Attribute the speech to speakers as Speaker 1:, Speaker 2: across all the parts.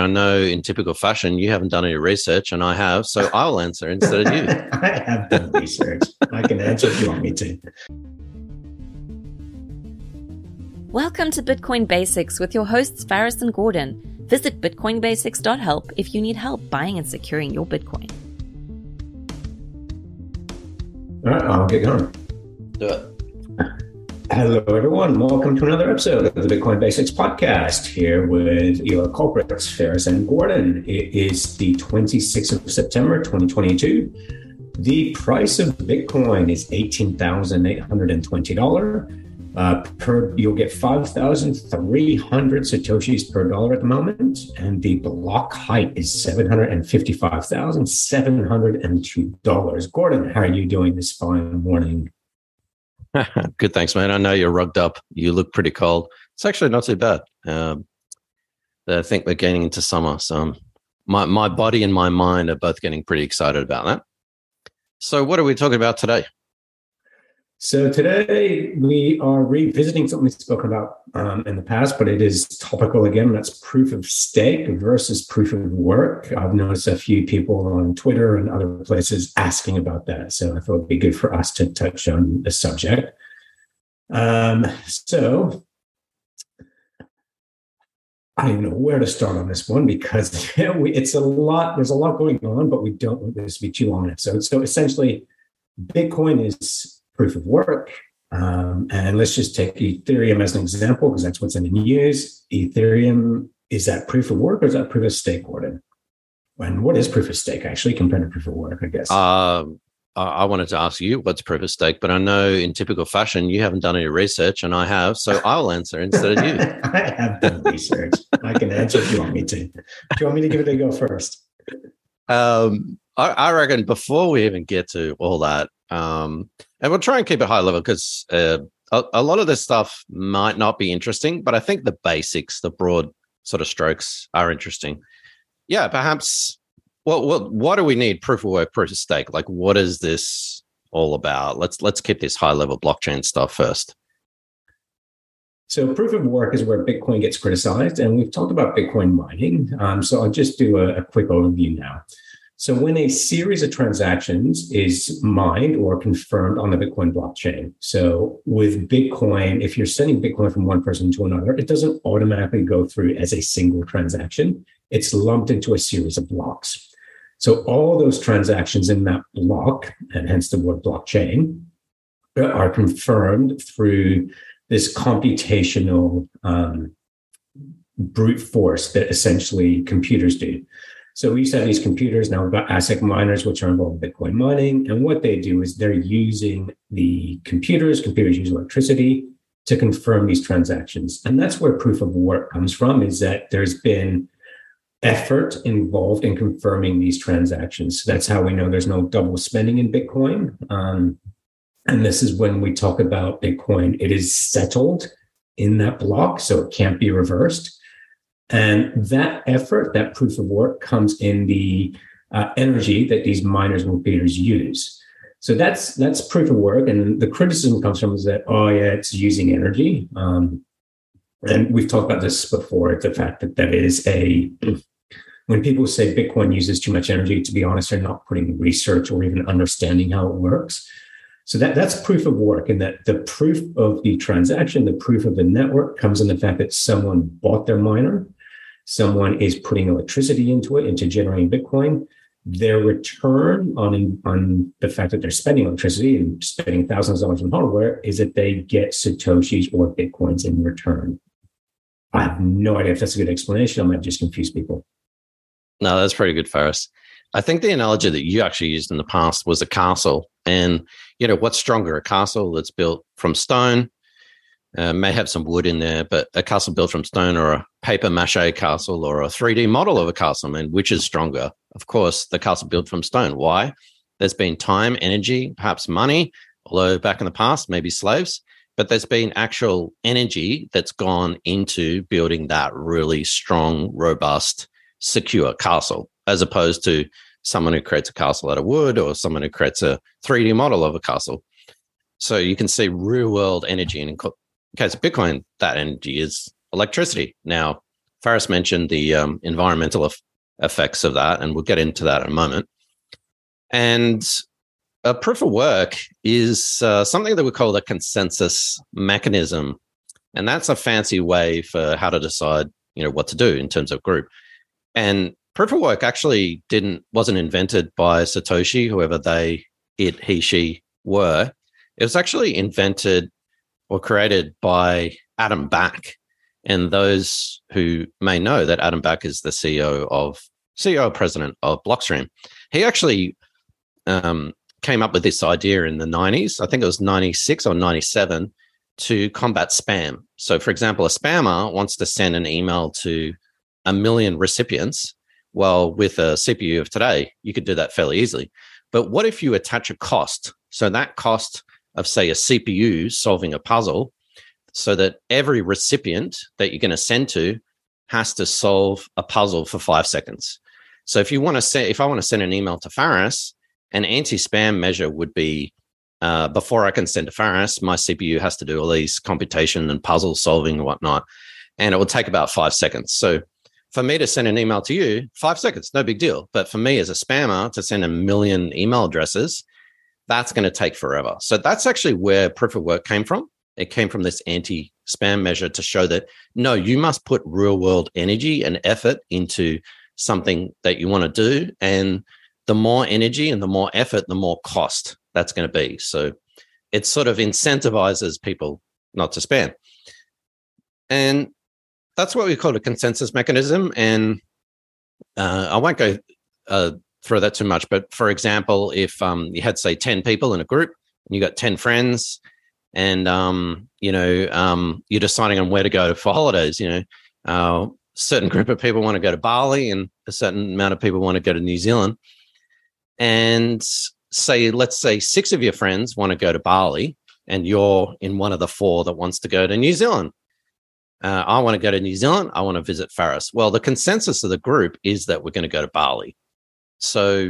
Speaker 1: I know in typical fashion, you haven't done any research and I have, so I'll answer instead of you.
Speaker 2: I have done research. I can answer if you want me to.
Speaker 3: Welcome to Bitcoin Basics with your hosts, Faris and Gordon. Visit bitcoinbasics.help if you need help buying and securing your Bitcoin.
Speaker 2: All right, I'll get going.
Speaker 1: Do it.
Speaker 2: Hello, everyone. Welcome to another episode of the Bitcoin Basics podcast here with your culprits, Faris and Gordon. It is the 26th of September, 2022. The price of Bitcoin is $18,820. You'll get 5,300 Satoshis per dollar at the moment. And the block height is $755,702. Gordon, how are you doing this fine morning?
Speaker 1: Good, thanks, man. I know you're rugged up. You look pretty cold. It's actually not too bad. I think we're getting into summer, so my body and my mind are both getting pretty excited about that. So what are we talking about today?
Speaker 2: So today we are revisiting something we've spoken about in the past, but it is topical again. That's proof of stake versus proof of work. I've noticed a few people on Twitter and other places asking about that. So I thought it'd be good for us to touch on the subject. So I don't even know where to start on this one because it's a lot. There's a lot going on, but we don't want this to be too long an episode. So essentially, Bitcoin is proof of work. And let's just take Ethereum as an example, because that's what's in use. Ethereum, is that proof of work or is that proof of stake, Gordon? And what is proof of stake, actually, compared to proof of work, I guess?
Speaker 1: I wanted to ask you what's proof of stake, but I know in typical fashion, you haven't done any research and I have, so I'll answer instead of you.
Speaker 2: I have done research. I can answer if you want me to. Do you want me to give it a go first?
Speaker 1: I reckon before we even get to all that, and we'll try and keep it high level because a lot of this stuff might not be interesting, but I think the basics, the broad sort of strokes are interesting. Yeah, perhaps, what do we need? Proof of work, proof of stake. Like, what is this all about? Let's keep this high level blockchain stuff first.
Speaker 2: So proof of work is where Bitcoin gets criticized, and we've talked about Bitcoin mining. So I'll just do a quick overview now. So when a series of transactions is mined or confirmed on the Bitcoin blockchain, so with Bitcoin, if you're sending Bitcoin from one person to another, it doesn't automatically go through as a single transaction. It's lumped into a series of blocks. So all those transactions in that block, and hence the word blockchain, are confirmed through this computational brute force that essentially computers do. So we used to have these computers. Now we've got ASIC miners, which are involved in Bitcoin mining. And what they do is they're using the computers use electricity to confirm these transactions. And that's where proof of work comes from, is that there's been effort involved in confirming these transactions. So that's how we know there's no double spending in Bitcoin. And this is when we talk about Bitcoin, it is settled in that block, so it can't be reversed. And that effort, that proof of work, comes in the energy that these miners and computers use. So that's proof of work. And the criticism comes from is that, it's using energy. And we've talked about this before, the fact that is when people say Bitcoin uses too much energy, to be honest, they're not putting research or even understanding how it works. So that's proof of work, and that the proof of the transaction, the proof of the network comes in the fact that someone bought their miner, someone is putting electricity into it, into generating Bitcoin. Their return on the fact that they're spending electricity and spending thousands of dollars on hardware is that they get Satoshis or Bitcoins in return. I have no idea if that's a good explanation. I might just confuse people.
Speaker 1: No, that's pretty good, Faris. I think the analogy that you actually used in the past was a castle. And, what's stronger, a castle that's built from stone, may have some wood in there, but a castle built from stone or a paper mache castle or a 3D model of a castle, which is stronger? Of course, the castle built from stone. Why? There's been time, energy, perhaps money, although back in the past, maybe slaves, but there's been actual energy that's gone into building that really strong, robust, secure castle, as opposed to someone who creates a castle out of wood or someone who creates a 3D model of a castle. So you can see real world energy. And in case of Bitcoin, that energy is electricity. Now, Faris mentioned the environmental effects of that, and we'll get into that in a moment. And a proof of work is something that we call a consensus mechanism. And that's a fancy way for how to decide, what to do in terms of group. And proof of work actually wasn't invented by Satoshi, whoever he, she were. It was actually invented or created by Adam Back. And those who may know that Adam Back is the CEO president of Blockstream. He actually came up with this idea in the 90s. I think it was 96 or 97 to combat spam. So, for example, a spammer wants to send an email to 1 million recipients. Well, with a CPU of today, you could do that fairly easily. But what if you attach a cost? So that cost of, say, a CPU solving a puzzle, so that every recipient that you're going to send to has to solve a puzzle for 5 seconds. So if I want to send an email to Faris, an anti-spam measure would be, before I can send to Faris, my CPU has to do all these computation and puzzle solving and whatnot, and it will take about 5 seconds. So for me to send an email to you, 5 seconds, no big deal. But for me as a spammer to send 1 million email addresses, that's going to take forever. So that's actually where proof of work came from. It came from this anti-spam measure to show that, no, you must put real-world energy and effort into something that you want to do. And the more energy and the more effort, the more cost that's going to be. So it sort of incentivizes people not to spam. And that's what we call a consensus mechanism. And I won't go through that too much. But for example, if you had, say, 10 people in a group and you got 10 friends, and you're deciding on where to go for holidays. A certain group of people want to go to Bali, and a certain amount of people want to go to New Zealand. And let's say 6 of your friends want to go to Bali, and you're in one of the 4 that wants to go to New Zealand. I want to go to New Zealand. I want to visit Faris. Well, the consensus of the group is that we're going to go to Bali. So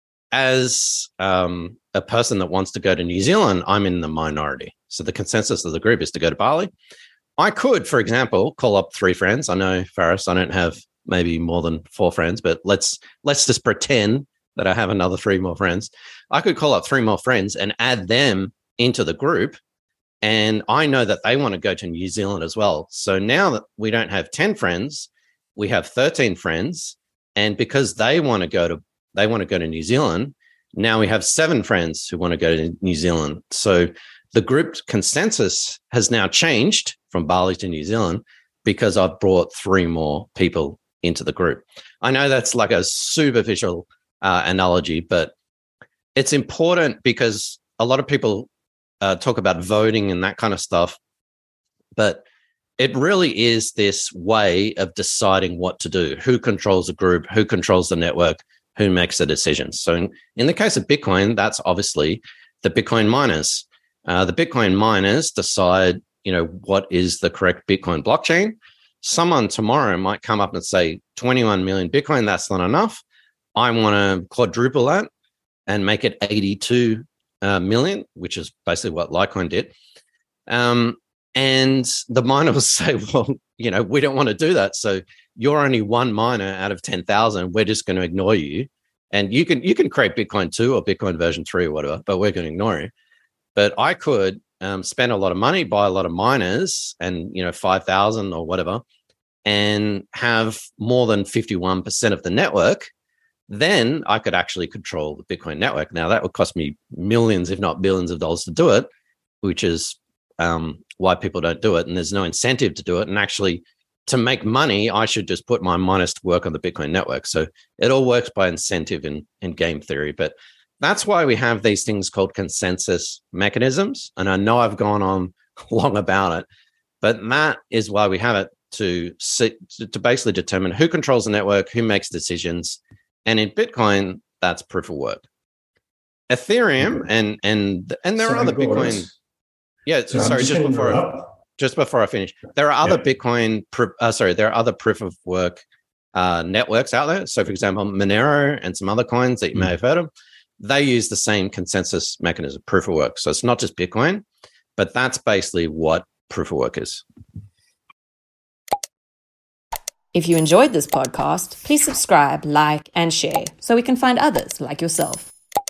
Speaker 1: as a person that wants to go to New Zealand, I'm in the minority. So the consensus of the group is to go to Bali. I could, for example, call up 3 friends. I know, Faris, I don't have maybe more than 4 friends, but let's just pretend that I have another 3 more friends. I could call up 3 more friends and add them into the group. And I know that they want to go to New Zealand as well. So now that we don't have 10 friends, we have 13 friends. And because they want to go to New Zealand, now we have 7 friends who want to go to New Zealand. So the group consensus has now changed from Bali to New Zealand because I've brought 3 more people into the group. I know that's like a superficial analogy, but it's important because a lot of people talk about voting and that kind of stuff, but it really is this way of deciding what to do, who controls the group, who controls the network, who makes the decisions. So in the case of Bitcoin, that's obviously the Bitcoin miners. The Bitcoin miners decide, what is the correct Bitcoin blockchain. Someone tomorrow might come up and say 21 million Bitcoin, that's not enough. I want to quadruple that and make it 82 million, which is basically what Litecoin did. And the miner will say, well, we don't want to do that. So you're only one miner out of 10,000. We're just going to ignore you. And you can create Bitcoin 2 or Bitcoin version 3 or whatever, but we're going to ignore you. But I could spend a lot of money, buy a lot of miners and, 5,000 or whatever, and have more than 51% of the network. Then I could actually control the Bitcoin network. Now, that would cost me millions, if not billions of dollars to do it, which is why people don't do it. And there's no incentive to do it. And actually, to make money, I should just put my miners to work on the Bitcoin network. So it all works by incentive in game theory. But that's why we have these things called consensus mechanisms. And I know I've gone on long about it, but that is why we have it to basically determine who controls the network, who makes decisions. And in Bitcoin, that's proof of work. Ethereum and there are other Bitcoin. Yeah, sorry, just before I finish, there are other Bitcoin. There are other proof of work networks out there. So, for example, Monero and some other coins that you may have heard of, they use the same consensus mechanism, proof of work. So it's not just Bitcoin, but that's basically what proof of work is.
Speaker 3: If you enjoyed this podcast, please subscribe, like, and share so we can find others like yourself.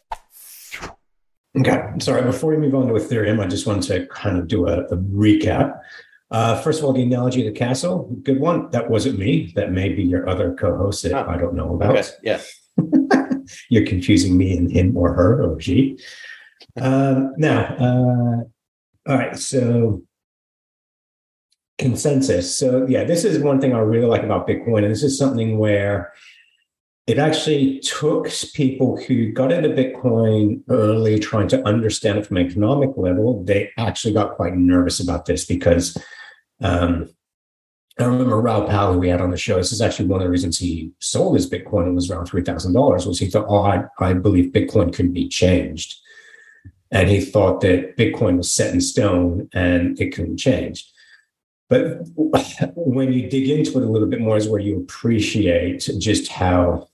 Speaker 2: Okay, sorry, before we move on to Ethereum, I just wanted to kind of do a recap. First of all, the analogy of the castle, good one. That wasn't me. That may be your other co-host that I don't know about.
Speaker 1: Okay. Yeah.
Speaker 2: You're confusing me and him or her or she. All right, so consensus. So yeah, this is one thing I really like about Bitcoin. And this is something where it actually took people who got into Bitcoin early, trying to understand it from an economic level. They actually got quite nervous about this because I remember Raoul Pal, who we had on the show. This is actually one of the reasons he sold his Bitcoin. It was around $3,000. Was he thought, I believe Bitcoin could be changed, and he thought that Bitcoin was set in stone and it couldn't change. But when you dig into it a little bit more, is where you appreciate just how.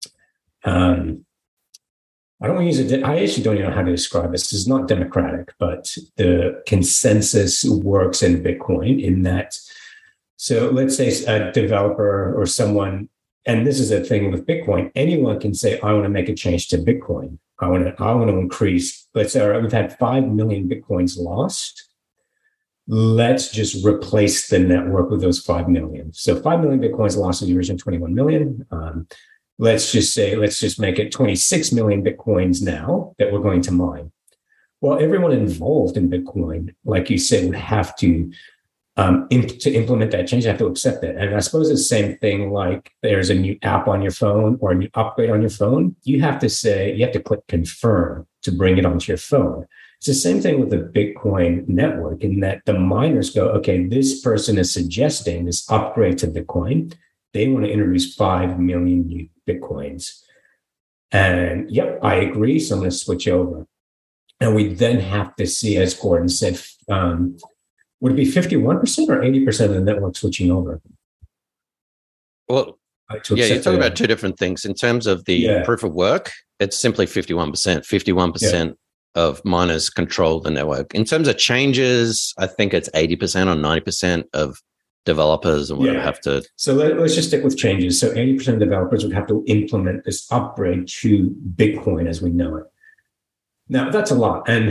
Speaker 2: I don't want to use it. I actually don't even know how to describe this. This is not democratic, but the consensus works in Bitcoin in that. So let's say a developer or someone, and this is a thing with Bitcoin, anyone can say, I want to make a change to Bitcoin. I want to increase, let's say, all right, we've had 5 million Bitcoins lost. Let's just replace the network with those 5 million. So 5 million Bitcoins lost of the original 21 million. Let's just make it 26 million Bitcoins now that we're going to mine. Well, everyone involved in Bitcoin, like you said, would have to implement that change, have to accept it. And I suppose it's the same thing, like there's a new app on your phone or a new upgrade on your phone. You have to click confirm to bring it onto your phone. It's the same thing with the Bitcoin network in that the miners go, okay, this person is suggesting this upgrade to Bitcoin. They want to introduce 5 million new Bitcoins. And yep, I agree. So I'm going to switch over. And we then have to see, as Gordon said, would it be 51% or 80% of the network switching over?
Speaker 1: Well, you're talking about two different things. In terms of the proof of work, it's simply 51%. 51% of miners control the network. In terms of changes, I think it's 80% or 90% of developers and whatever have to.
Speaker 2: So let's just stick with changes. So 80% of developers would have to implement this upgrade to Bitcoin as we know it. Now that's a lot. And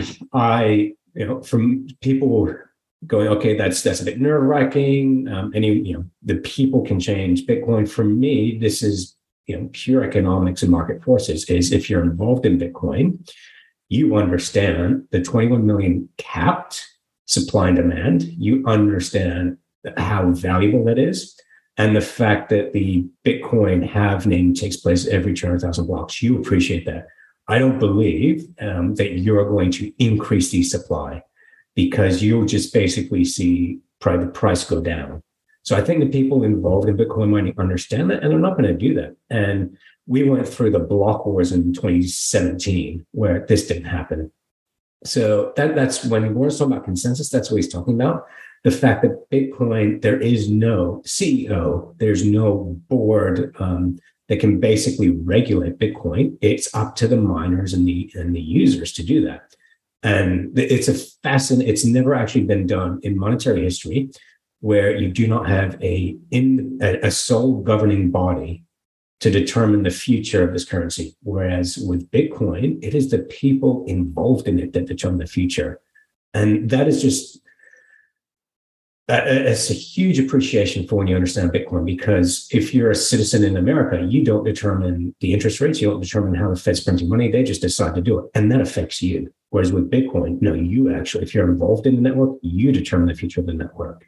Speaker 2: from people going, okay, that's a bit nerve-wracking. The people can change Bitcoin. For me, this is pure economics and market forces. Is if you're involved in Bitcoin, you understand the 21 million capped supply and demand. You understand how valuable that is, and the fact that the Bitcoin halvening takes place every 200,000 blocks. You appreciate that. I don't believe that you're going to increase the supply, because you'll just basically see the price go down. So I think the people involved in Bitcoin mining understand that, and they're not going to do that. And we went through the block wars in 2017 where this didn't happen. So that's when we're talking about consensus, that's what he's talking about. The fact that Bitcoin, there is no CEO, there's no board that can basically regulate Bitcoin. It's up to the miners and the users to do that. And it's never actually been done in monetary history where you do not have a sole governing body to determine the future of this currency. Whereas with Bitcoin, it is the people involved in it that determine the future. And that is just, it's a huge appreciation for when you understand Bitcoin, because if you're a citizen in America, you don't determine the interest rates, you don't determine how the Fed's printing money, they just decide to do it. And that affects you. Whereas with Bitcoin, no, you actually, if you're involved in the network, you determine the future of the network.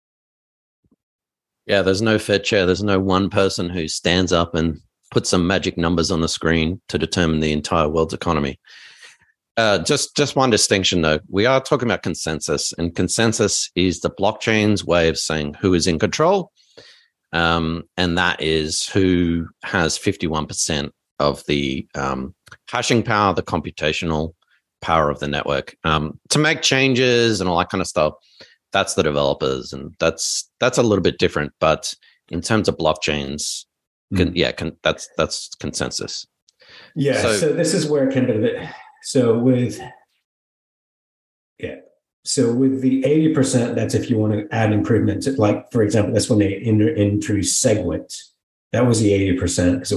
Speaker 1: Yeah, there's no Fed chair. There's no one person who stands up and puts some magic numbers on the screen to determine the entire world's economy. Just one distinction, though. We are talking about consensus, and consensus is the blockchain's way of saying who is in control, and that is who has 51% of the hashing power, the computational power of the network. To make changes and all that kind of stuff, that's the developers, and that's a little bit different. But in terms of blockchains, that's consensus.
Speaker 2: Yeah. So this is where it can be a bit. So So with the 80%, that's if you want to add improvements. Like, for example, that's when they introduced SegWit. That was the 80% because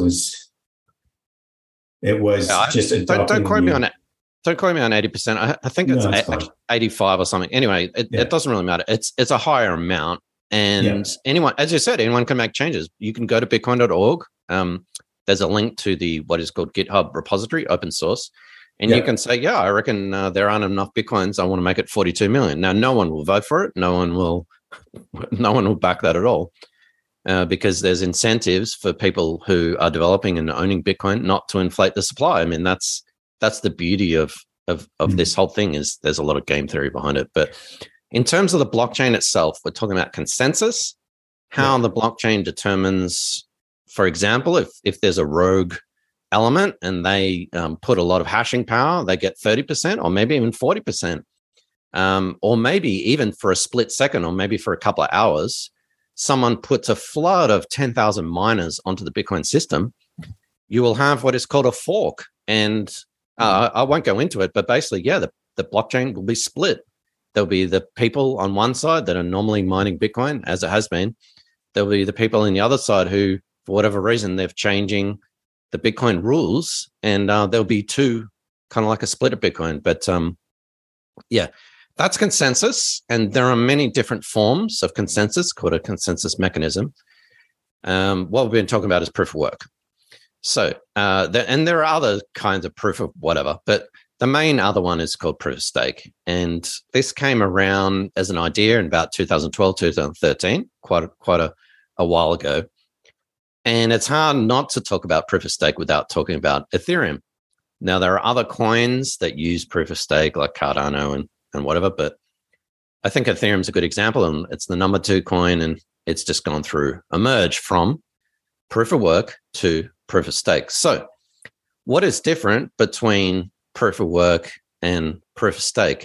Speaker 2: it was just adopting.
Speaker 1: Don't quote me on it. Don't quote me on 80%. I think it's 85 or something. Anyway, it doesn't really matter. It's a higher amount. And anyone, as you said, anyone can make changes. You can go to bitcoin.org. There's a link to the what is called GitHub repository, open source. And you can say, I reckon there aren't enough Bitcoins. I want to make it 42 million. Now, no one will vote for it. No one will back that at all because there's incentives for people who are developing and owning Bitcoin not to inflate the supply. I mean, that's the beauty of this whole thing is there's a lot of game theory behind it. But in terms of the blockchain itself, we're talking about consensus, how the blockchain determines, for example, if there's a rogue element and they put a lot of hashing power, they get 30% or maybe even 40%. Or maybe even for a split second or maybe for a couple of hours, someone puts a flood of 10,000 miners onto the Bitcoin system, you will have what is called a fork. And I won't go into it, but basically, the blockchain will be split. There'll be the people on one side that are normally mining Bitcoin, as it has been. There'll be the people on the other side who, for whatever reason, they're changing the Bitcoin rules, and there'll be two, kind of like a split of Bitcoin. But that's consensus, and there are many different forms of consensus called a consensus mechanism. What we've been talking about is proof of work. So, and there are other kinds of proof of whatever, but the main other one is called proof of stake. And this came around as an idea in about 2012, 2013, quite a while ago. And it's hard not to talk about proof of stake without talking about Ethereum. Now, there are other coins that use proof of stake like Cardano and whatever, but I think Ethereum's a good example, and it's the number 2 coin, and it's just gone through a merge from proof of work to proof of stake. So what is different between proof of work and proof of stake?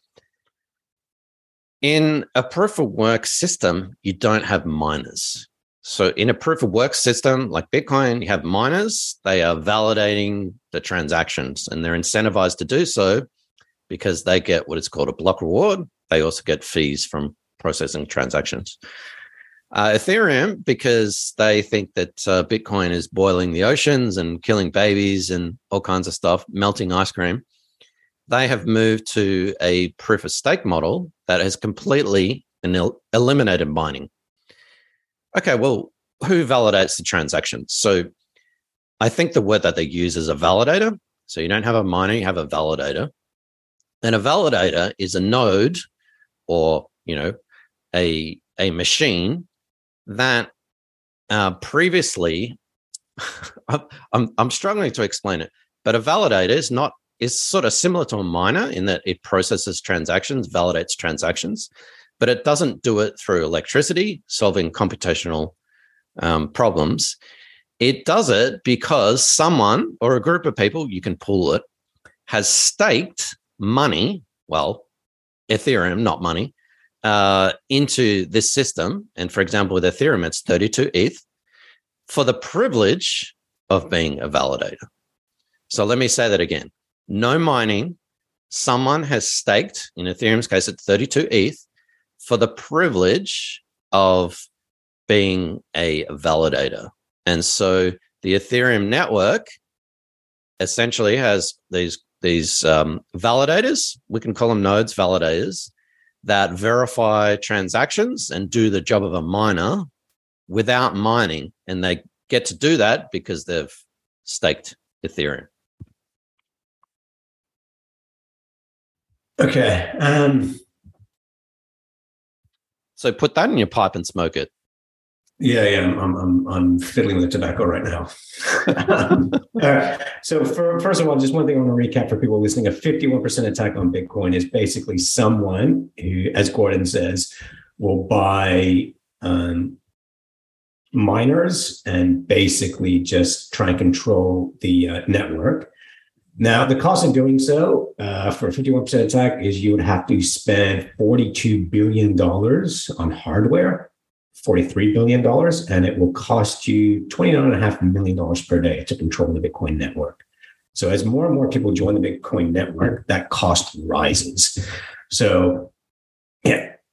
Speaker 1: In a proof of work system, you don't have miners. So in a proof of work system like Bitcoin, you have miners. They are validating the transactions, and they're incentivized to do so because they get what is called a block reward. They also get fees from processing transactions. Ethereum, because they think that Bitcoin is boiling the oceans and killing babies and all kinds of stuff, melting ice cream, they have moved to a proof of stake model that has completely eliminated mining. Okay, well, who validates the transactions? So I think the word that they use is a validator. So you don't have a miner, you have a validator. And a validator is a node or, a machine that previously, I'm struggling to explain it, but a validator is sort of similar to a miner in that it processes transactions, validates transactions, but it doesn't do it through electricity, solving computational problems. It does it because someone or a group of people, you can pool it, has staked money, well, Ethereum, not money, into this system. And for example, with Ethereum, it's 32 ETH for the privilege of being a validator. So let me say that again. No mining. Someone has staked, in Ethereum's case, it's 32 ETH for the privilege of being a validator. And so the Ethereum network essentially has these validators, we can call them nodes, validators, that verify transactions and do the job of a miner without mining. And they get to do that because they've staked Ethereum.
Speaker 2: Okay.
Speaker 1: So put that in your pipe and smoke it.
Speaker 2: Yeah. I'm fiddling with tobacco right now. So first of all, just one thing I want to recap for people listening: a 51% attack on Bitcoin is basically someone who, as Gordon says, will buy miners and basically just try and control the network. Now, the cost of doing so for a 51% attack is you would have to spend $42 billion on hardware, $43 billion, and it will cost you $29.5 million per day to control the Bitcoin network. So as more and more people join the Bitcoin network, that cost rises. So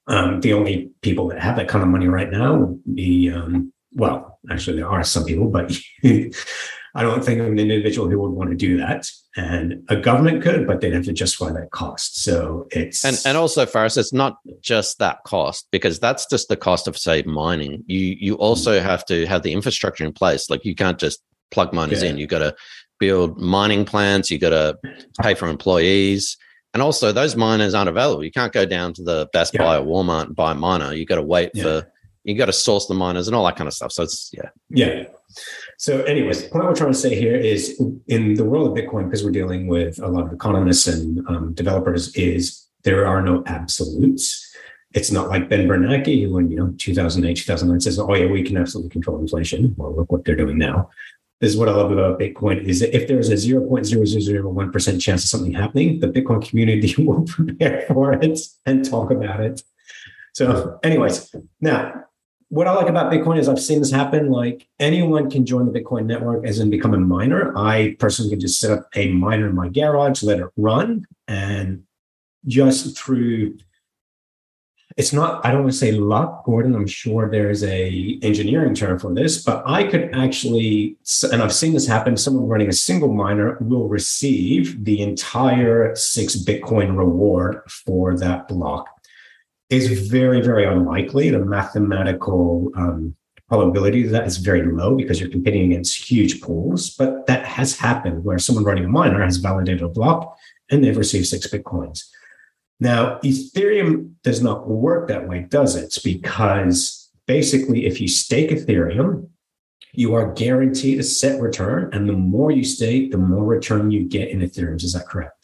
Speaker 2: The only people that have that kind of money right now would be, well, actually, there are some people, but I don't think of an individual who would want to do that. And a government could, but they'd have to justify that cost. So it's
Speaker 1: and also, Faris, it's not just that cost, because that's just the cost of, say, mining. You also have to have the infrastructure in place. Like, you can't just plug miners in. You got to build mining plants. You got to pay for employees. And also, those miners aren't available. You can't go down to the Best Buy or Walmart and buy a miner. You got to wait for, you got to source the miners and all that kind of stuff. So it's,
Speaker 2: Yeah. So anyways, the point we're trying to say here is, in the world of Bitcoin, because we're dealing with a lot of economists and developers, is there are no absolutes. It's not like Ben Bernanke, who in 2008, 2009 says, oh yeah, we can absolutely control inflation. Well, look what they're doing now. This is what I love about Bitcoin, is that if there's a 0.0001% chance of something happening, the Bitcoin community will prepare for it and talk about it. So anyways, now, what I like about Bitcoin is I've seen this happen. Like, anyone can join the Bitcoin network, as in become a miner. I personally can just set up a miner in my garage, let it run, and just through, it's not, I don't want to say luck, Gordon, I'm sure there is a engineering term for this, but I could actually, and I've seen this happen, someone running a single miner will receive the entire 6 Bitcoin reward for that block. Is very, very unlikely. The mathematical probability of that is very low, because you're competing against huge pools. But that has happened, where someone running a miner has validated a block and they've received 6 Bitcoins. Now, Ethereum does not work that way, does it? It's because basically, if you stake Ethereum, you are guaranteed a set return. And the more you stake, the more return you get in Ethereum. Is that correct?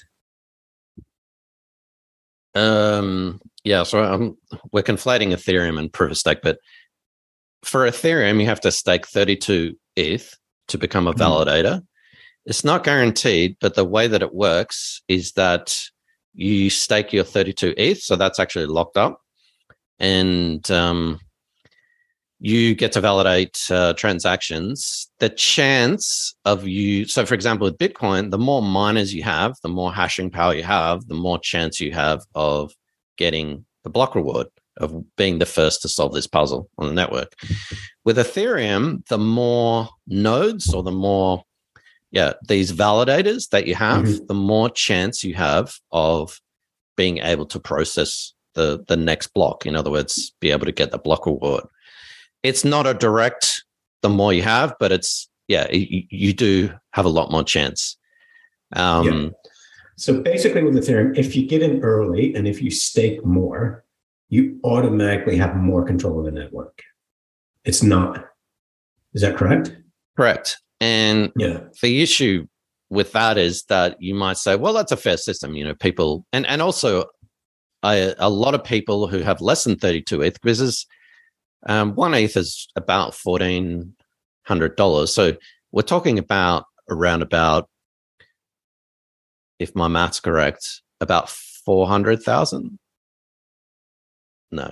Speaker 1: Yeah, so we're conflating Ethereum and proof of stake, but for Ethereum, you have to stake 32 ETH to become a validator. It's not guaranteed, but the way that it works is that you stake your 32 ETH, so that's actually locked up, and you get to validate transactions. The chance of you, so for example, with Bitcoin, the more miners you have, the more hashing power you have, the more chance you have of getting the block reward, of being the first to solve this puzzle on the network. With Ethereum, the more nodes, or the more, these validators that you have, the more chance you have of being able to process the next block. In other words, be able to get the block reward. It's not a direct, the more you have, but it's, you do have a lot more chance.
Speaker 2: So basically with Ethereum, if you get in early and if you stake more, you automatically have more control of the network. It's not. Is that correct?
Speaker 1: Correct. And the issue with that is that you might say, well, that's a fair system. People, and also a lot of people who have less than 32 ETH, because 1 ETH is about $1,400. So we're talking about around about, if my math's correct, about 400,000. No.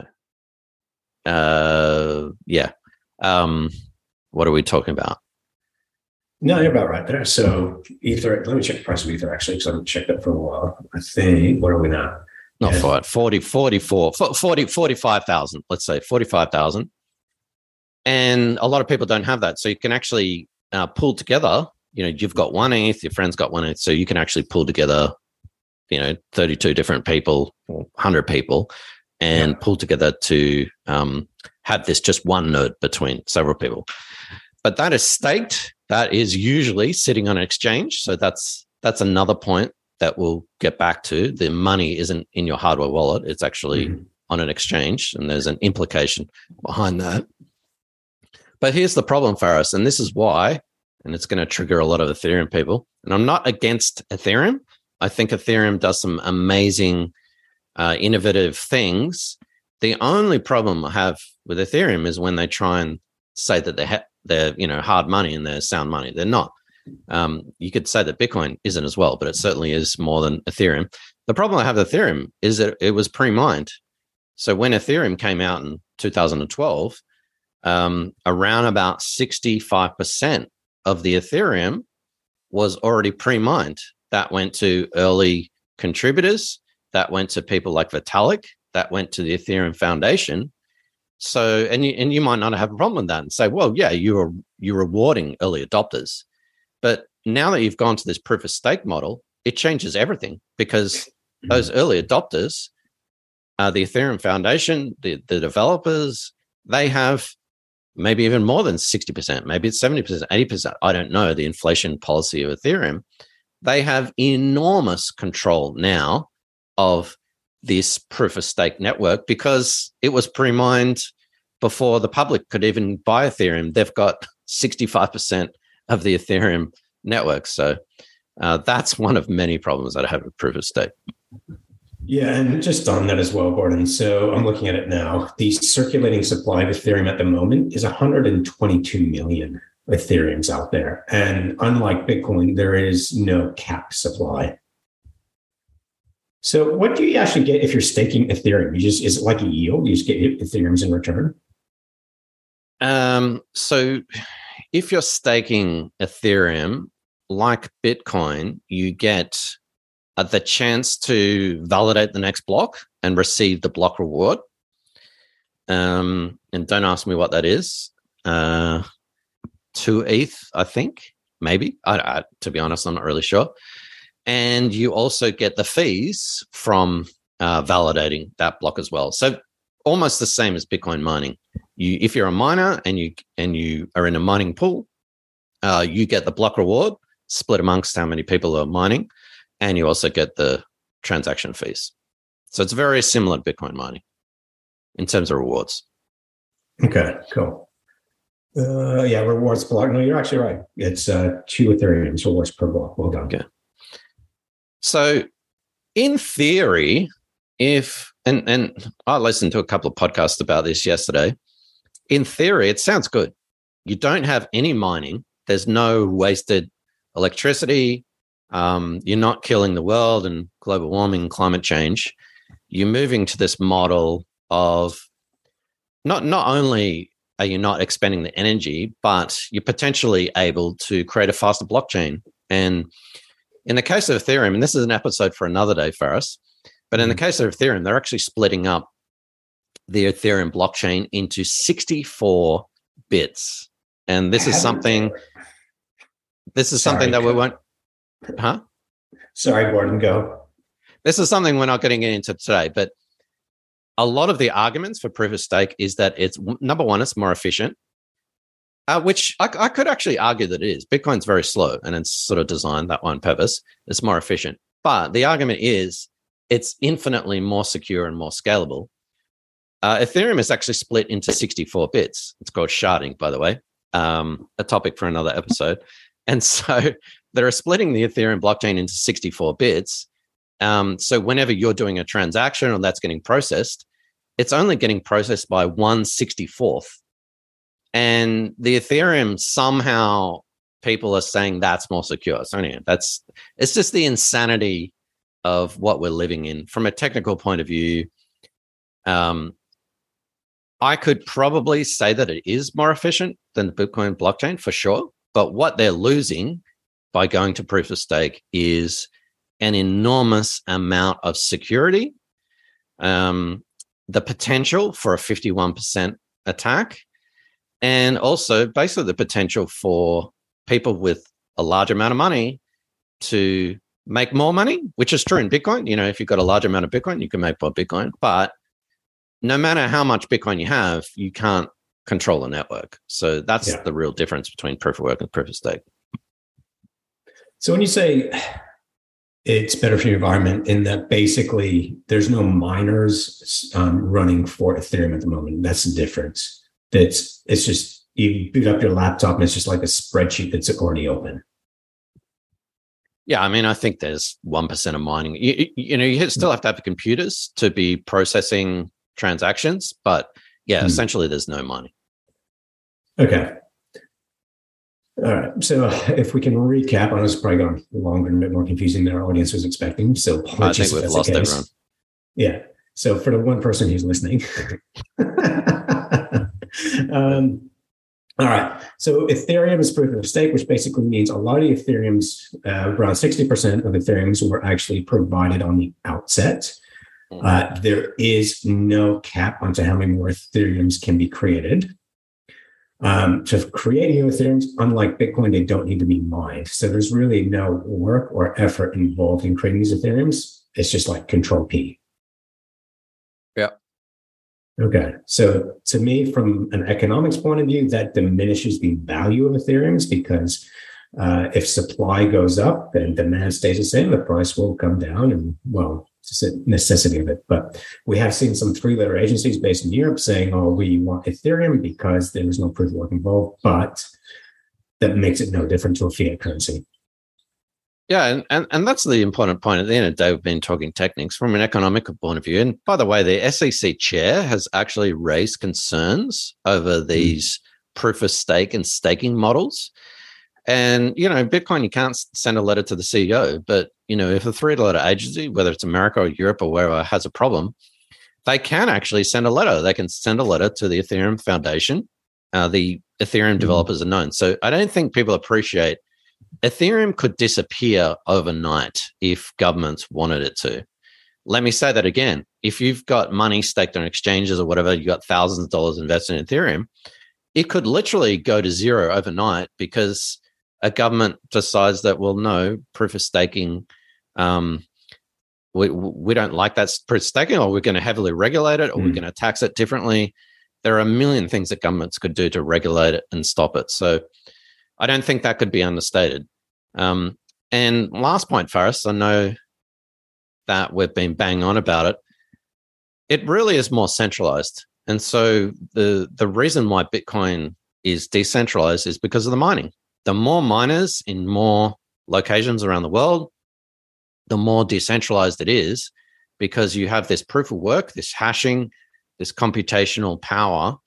Speaker 1: What are we talking about?
Speaker 2: No, you're about right there. So Ether, let me check the price of Ether, actually, because I haven't checked that for a while. I think, what are we now?
Speaker 1: Not 45,000, let's say 45,000. And a lot of people don't have that. So you can actually pull together, you've got 1 ETH, your friend's got 1 ETH. So you can actually pull together, 32 different people, 100 people, and pull together to have this just one node between several people. But that is staked. That is usually sitting on an exchange. So that's another point that we'll get back to. The money isn't in your hardware wallet. It's actually on an exchange, and there's an implication behind that. But here's the problem, Faris, and this is why, and it's going to trigger a lot of Ethereum people. And I'm not against Ethereum. I think Ethereum does some amazing, innovative things. The only problem I have with Ethereum is when they try and say that they're hard money and they're sound money. They're not. You could say that Bitcoin isn't as well, but it certainly is more than Ethereum. The problem I have with Ethereum is that it was pre-mined. So when Ethereum came out in 2012, around about 65% of the Ethereum was already pre-mined. That went to early contributors. That went to people like Vitalik. that went to the Ethereum Foundation. So, and you might not have a problem with that and say, well, yeah, you're rewarding early adopters. But now that you've gone to this proof of stake model, it changes everything, because those early adopters, the Ethereum Foundation, the developers, they have maybe even more than 60%, maybe it's 70%, 80%. I don't know the inflation policy of Ethereum. They have enormous control now of this proof of stake network, because it was pre-mined before the public could even buy Ethereum. They've got 65% of the Ethereum network. So that's one of many problems that I have with proof of stake.
Speaker 2: Yeah, and just on that as well, Gordon. So I'm looking at it now. The circulating supply of Ethereum at the moment is 122 million Ethereums out there. And unlike Bitcoin, there is no cap supply. So what do you actually get if you're staking Ethereum? Is it like a yield? You just get Ethereums in return?
Speaker 1: So if you're staking Ethereum, like Bitcoin, you get the chance to validate the next block and receive the block reward. And don't ask me what that is. 2 ETH, I think, maybe. I, to be honest, I'm not really sure. And you also get the fees from validating that block as well. So almost the same as Bitcoin mining. If you're a miner and you are in a mining pool, you get the block reward split amongst how many people are mining, and you also get the transaction fees. So it's very similar to Bitcoin mining in terms of rewards.
Speaker 2: Okay, cool. Yeah, rewards per block. No, you're actually right. It's 2 Ethereum rewards per block. Well done.
Speaker 1: Okay. So in theory, and I listened to a couple of podcasts about this yesterday. In theory, it sounds good. You don't have any mining. There's no wasted electricity. You're not killing the world and global warming and climate change. You're moving to this model of not only are you not expending the energy, but you're potentially able to create a faster blockchain. And in the case of Ethereum, and this is an episode for another day, Faris, but in the case of Ethereum, they're actually splitting up the Ethereum blockchain into 64 bits. And this is something that we won't. Huh?
Speaker 2: Sorry, Gordon, go.
Speaker 1: This is something we're not getting into today, but a lot of the arguments for proof of stake is that it's, number one, it's more efficient, which I could actually argue that it is. Bitcoin's very slow, and it's sort of designed that one purpose. It's more efficient. But the argument is it's infinitely more secure and more scalable. Ethereum is actually split into 64 bits. It's called sharding, by the way, a topic for another episode. And so they're splitting the Ethereum blockchain into 64 bits. So whenever you're doing a transaction or that's getting processed, it's only getting processed by 1/64th. And the Ethereum, somehow people are saying that's more secure. So anyway, it's just the insanity of what we're living in. From a technical point of view, I could probably say that it is more efficient than the Bitcoin blockchain for sure. But what they're losing by going to proof of stake is an enormous amount of security, the potential for a 51% attack, and also basically the potential for people with a large amount of money to make more money, which is true in Bitcoin. You know, if you've got a large amount of Bitcoin, you can make more Bitcoin. But no matter how much Bitcoin you have, you can't control the network. So that's the real difference between proof of work and proof of stake.
Speaker 2: So when you say it's better for your environment, in that basically there's no miners running for Ethereum at the moment. That's the difference. It's just you boot up your laptop and it's just like a spreadsheet that's already open.
Speaker 1: Yeah, I mean, I think there's 1% of mining. You know, you still have to have the computers to be processing transactions, but yeah, essentially there's no mining.
Speaker 2: Okay. All right. So if we can recap, I know it's probably gone longer and a bit more confusing than our audience was expecting. So
Speaker 1: I think we've lost everyone.
Speaker 2: Yeah. So for the one person who's listening. All right. So Ethereum is proof of stake, which basically means a lot of Ethereums, around 60% of Ethereums were actually provided on the outset. There is no cap onto how many more Ethereums can be created. To create new Ethereums, unlike Bitcoin, they don't need to be mined. So there's really no work or effort involved in creating these Ethereums. It's just like Control P.
Speaker 1: Yeah.
Speaker 2: Okay. So to me, from an economics point of view, that diminishes the value of Ethereums because if supply goes up and demand stays the same, the price will come down. And well, it's a necessity of it. But we have seen some three-letter agencies based in Europe saying, oh, we want Ethereum because there was no proof of work involved, but that makes it no different to a fiat currency.
Speaker 1: Yeah, and that's the important point. At the end of the day, we've been talking techniques from an economic point of view. And by the way, the SEC chair has actually raised concerns over these proof of stake and staking models. And, Bitcoin, you can't send a letter to the CEO, but, if a three-letter agency, whether it's America or Europe or wherever, has a problem, they can actually send a letter. They can send a letter to the Ethereum Foundation. The Ethereum developers are known. So I don't think people appreciate Ethereum could disappear overnight if governments wanted it to. Let me say that again. If you've got money staked on exchanges or whatever, you got thousands of dollars invested in Ethereum, it could literally go to zero overnight because a government decides that, well, no, proof of staking, we don't like that proof of staking, or we're going to heavily regulate it, or we're going to tax it differently. There are a million things that governments could do to regulate it and stop it. So I don't think that could be understated. And last point, Faris, I know that we've been bang on about it. It really is more centralized. And so the reason why Bitcoin is decentralized is because of the mining. The more miners in more locations around the world, the more decentralized it is because you have this proof of work, this hashing, this computational power,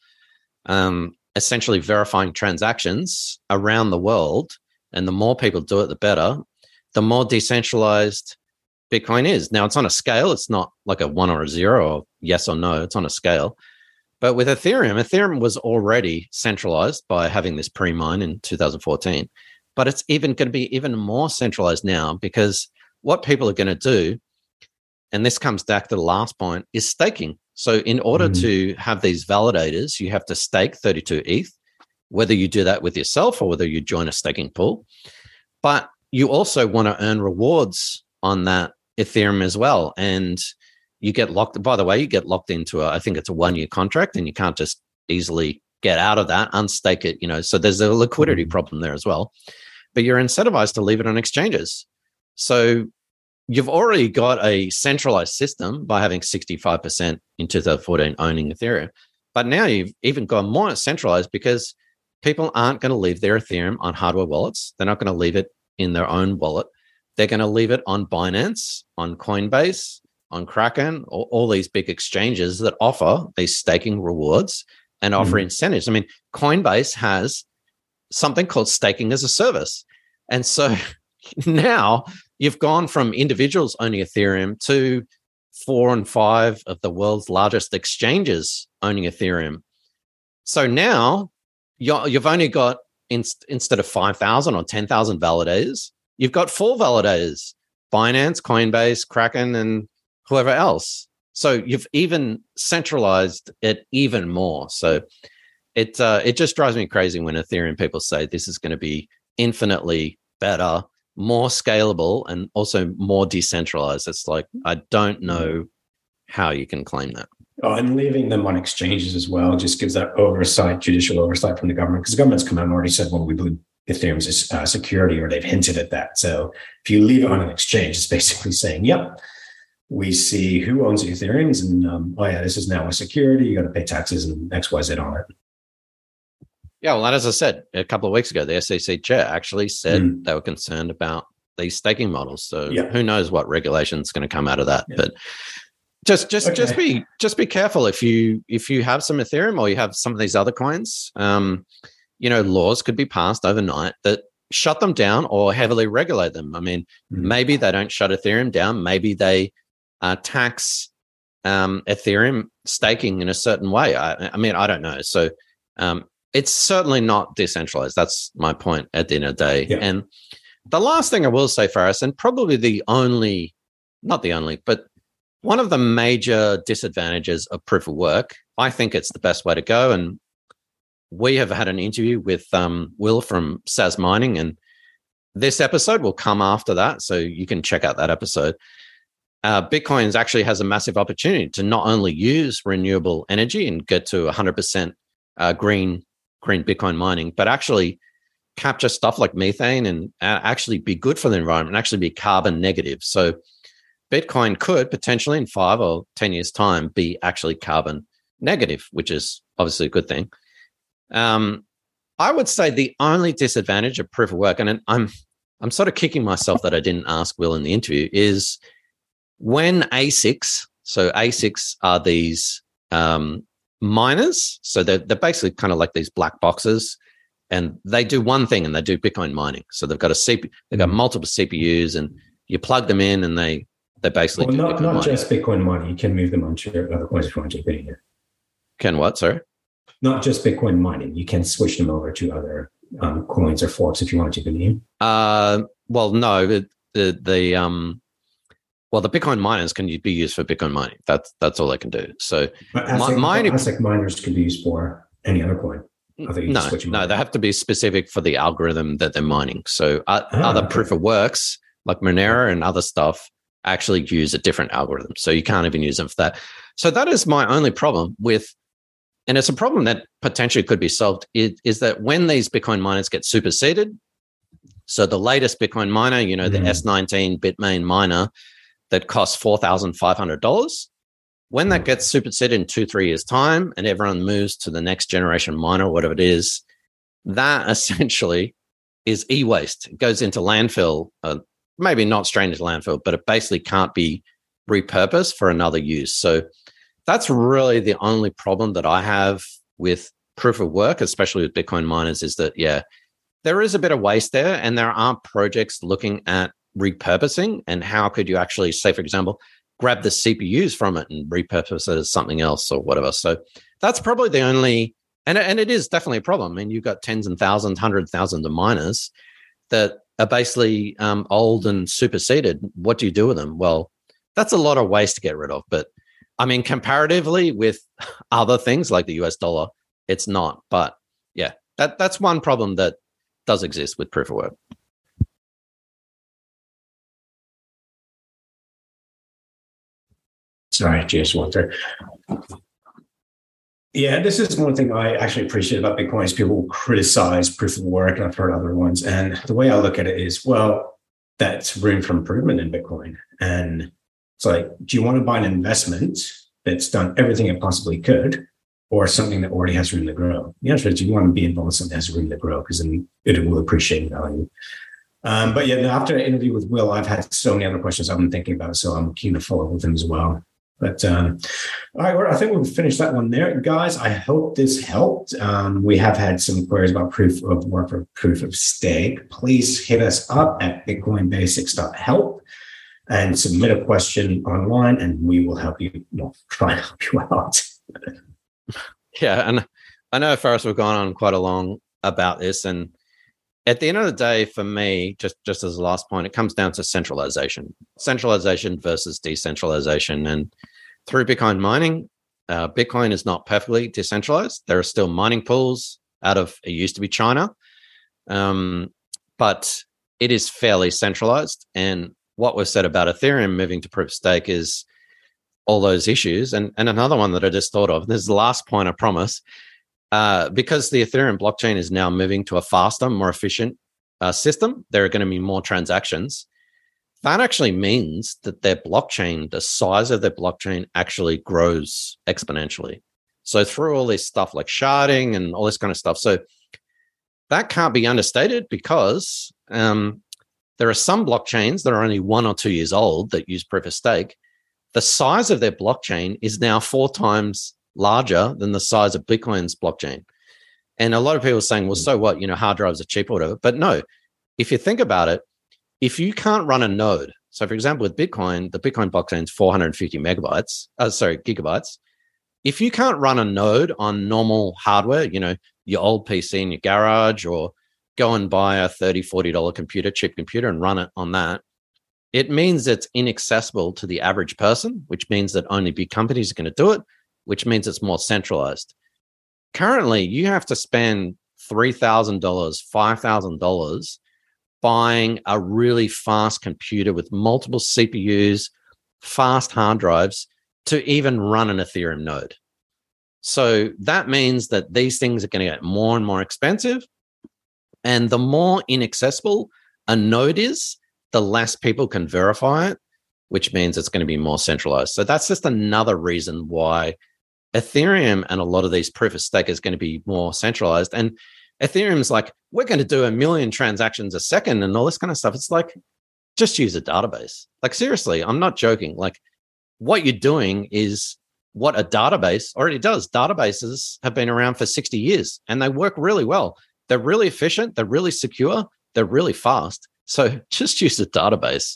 Speaker 1: essentially verifying transactions around the world. And the more people do it, the better. The more decentralized Bitcoin is. Now, it's on a scale. It's not like a 1 or a 0 or yes or no. It's on a scale. But with Ethereum was already centralized by having this pre-mine in 2014. But it's even going to be even more centralized now because what people are going to do, and this comes back to the last point, is staking. So in order to have these validators, you have to stake 32 ETH, whether you do that with yourself or whether you join a staking pool. But you also want to earn rewards on that Ethereum as well. And you get locked, by the way, you get locked into I think it's a 1-year contract, and you can't just easily get out of that, unstake it, so there's a liquidity problem there as well. But you're incentivized to leave it on exchanges. So you've already got a centralized system by having 65% in 2014 owning Ethereum. But now you've even gone more centralized because people aren't going to leave their Ethereum on hardware wallets. They're not going to leave it in their own wallet. They're going to leave it on Binance, on Coinbase, on Kraken, or all these big exchanges that offer these staking rewards and offer incentives. I mean, Coinbase has something called staking as a service. And so now you've gone from individuals owning Ethereum to 4 and 5 of the world's largest exchanges owning Ethereum. So now you've only got, instead of 5,000 or 10,000 validators, you've got 4 validators, Binance, Coinbase, Kraken, and whoever else. So you've even centralized it even more. So it just drives me crazy when Ethereum people say this is going to be infinitely better, more scalable, and also more decentralized. It's like, I don't know how you can claim that.
Speaker 2: Oh, and leaving them on exchanges as well just gives that oversight, judicial oversight from the government, because the government's come out and already said, well, we believe Ethereum's is security, or they've hinted at that. So if you leave it on an exchange, it's basically saying, yep, we see who owns the Ethereums, and this is now a security. You got to pay taxes and XYZ on it.
Speaker 1: Yeah, well, as I said a couple of weeks ago, the SEC chair actually said they were concerned about these staking models. So who knows what regulation is going to come out of that? Yeah. But just be careful if you have some Ethereum or you have some of these other coins. Laws could be passed overnight that shut them down or heavily regulate them. I mean, maybe they don't shut Ethereum down. Maybe they tax Ethereum staking in a certain way. I mean, I don't know. So it's certainly not decentralized. That's my point at the end of the day. Yeah. And the last thing I will say, Faris, and probably not the only, but One of the major disadvantages of proof of work, I think it's the best way to go. And we have had an interview with Will from SAS Mining, and this episode will come after that. So you can check out that episode. Bitcoin actually has a massive opportunity to not only use renewable energy and get to 100% green Bitcoin mining, but actually capture stuff like methane and actually be good for the environment and actually be carbon negative. So Bitcoin could potentially in 5 or 10 years' time be actually carbon negative, which is obviously a good thing. I would say the only disadvantage of proof of work, and I'm sort of kicking myself that I didn't ask Will in the interview, is when ASICs, so ASICs are these miners, so they're basically kind of like these black boxes, and they do one thing, and they do Bitcoin mining. So they've got they've got multiple CPUs, and you plug them in, and they basically
Speaker 2: not just Bitcoin mining. You can move them onto other coins if you want to.
Speaker 1: Can what? Sorry,
Speaker 2: not just Bitcoin mining. You can switch them over to other coins or forks if you want to.
Speaker 1: Well, no, the Bitcoin miners can be used for Bitcoin mining. That's all they can do. So
Speaker 2: ASIC miners could be used for any other coin.
Speaker 1: No, they have to be specific for the algorithm that they're mining. So other proof of works like Monero and other stuff actually use a different algorithm. So you can't even use them for that. So that is my only problem with, and it's a problem that potentially could be solved, is that when these Bitcoin miners get superseded, so the latest Bitcoin miner, the S19 Bitmain miner that costs $4,500, when that gets superseded in 2-3 years' time and everyone moves to the next generation miner, whatever it is, that essentially is e-waste. It goes into landfill, maybe not straight into landfill, but it basically can't be repurposed for another use. So that's really the only problem that I have with proof of work, especially with Bitcoin miners, is that, there is a bit of waste there, and there aren't projects looking at repurposing and how could you actually, say, for example, grab the CPUs from it and repurpose it as something else or whatever. So that's probably the only, and it is definitely a problem. I mean, you've got tens and thousands, 100,000 of miners that are basically old and superseded. What do you do with them? Well, that's a lot of waste to get rid of. But I mean, comparatively with other things like the US dollar, it's not. But yeah, that's one problem that does exist with proof of work.
Speaker 2: Sorry, James Walter. Yeah, this is one thing I actually appreciate about Bitcoin is people criticize proof of work, and I've heard other ones. And the way I look at it is, well, that's room for improvement in Bitcoin. And it's like, do you want to buy an investment that's done everything it possibly could, or something that already has room to grow? The answer is you want to be involved in something that has room to grow, because then it will appreciate value. But yeah, after I interview with Will, I've had so many other questions I've been thinking about, so I'm keen to follow up with him as well. But all right, I think we'll finish that one there. Guys, I hope this helped. We have had some queries about proof of work or proof of stake. Please hit us up at bitcoinbasics.help and submit a question online, and we will help you, try and help you out.
Speaker 1: Yeah, and I know, Faris, we've gone on quite a long about this, and at the end of the day, for me, just as a last point, it comes down to centralization versus decentralization. And through Bitcoin mining, Bitcoin is not perfectly decentralized. There are still mining pools out of, it used to be China, but it is fairly centralized. And what was said about Ethereum moving to proof of stake is all those issues. And another one that I just thought of, this is the last point, I promise. Because the Ethereum blockchain is now moving to a faster, more efficient system, there are going to be more transactions. That actually means that their blockchain, the size of their blockchain actually grows exponentially. So through all this stuff like sharding and all this kind of stuff. So that can't be understated, because there are some blockchains that are only 1 or 2 years old that use proof of stake. The size of their blockchain is now 4 times larger than the size of Bitcoin's blockchain. And a lot of people are saying, well, so what? Hard drives are cheap or whatever. But no, if you think about it, if you can't run a node, so for example, with Bitcoin, the Bitcoin blockchain is 450 gigabytes. If you can't run a node on normal hardware, your old PC in your garage, or go and buy a $30, $40 cheap computer and run it on that, it means it's inaccessible to the average person, which means that only big companies are going to do it, which means it's more centralized. Currently, you have to spend $3,000, $5,000 buying a really fast computer with multiple CPUs, fast hard drives to even run an Ethereum node. So that means that these things are going to get more and more expensive. And the more inaccessible a node is, the less people can verify it, which means it's going to be more centralized. So that's just another reason why Ethereum and a lot of these proof of stake is going to be more centralized. And Ethereum's like, we're going to do 1 million transactions a second and all this kind of stuff. It's like, just use a database. Like, seriously, I'm not joking. Like, what you're doing is what a database already does. Databases have been around for 60 years and they work really well. They're really efficient. They're really secure. They're really fast. So just use a database.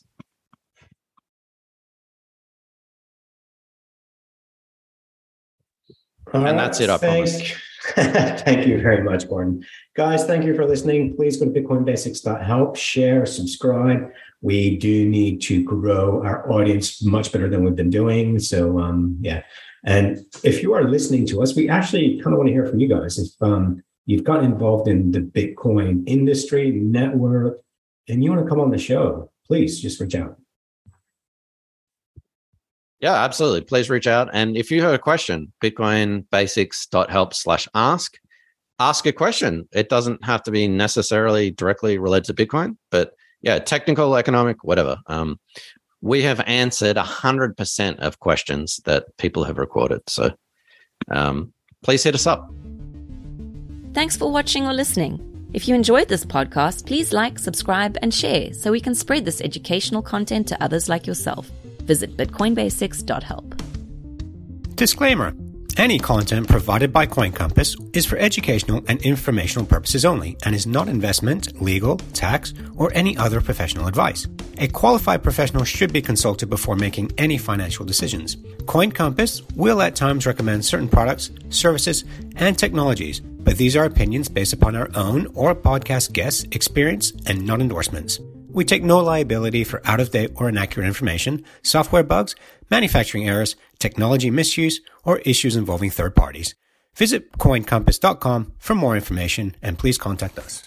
Speaker 1: And that's it, I promise.
Speaker 2: Thank you very much, Gordon. Guys, thank you for listening. Please go to bitcoinbasics.help, share, subscribe. We do need to grow our audience much better than we've been doing. So, yeah. And if you are listening to us, we actually kind of want to hear from you guys. If you've gotten involved in the Bitcoin industry, network, and you want to come on the show, please just reach out.
Speaker 1: Yeah, absolutely. Please reach out. And if you have a question, bitcoinbasics.help/ask. Ask a question. It doesn't have to be necessarily directly related to Bitcoin, but yeah, technical, economic, whatever. We have answered 100% of questions that people have recorded. So please hit us up.
Speaker 3: Thanks for watching or listening. If you enjoyed this podcast, please like, subscribe, and share so we can spread this educational content to others like yourself. Visit bitcoinbasics.help.
Speaker 4: Disclaimer. Any content provided by CoinCompass is for educational and informational purposes only and is not investment, legal, tax, or any other professional advice. A qualified professional should be consulted before making any financial decisions. CoinCompass will at times recommend certain products, services, and technologies, but these are opinions based upon our own or podcast guests' experience and not endorsements. We take no liability for out-of-date or inaccurate information, software bugs, manufacturing errors, technology misuse, or issues involving third parties. Visit coincompass.com for more information and please contact us.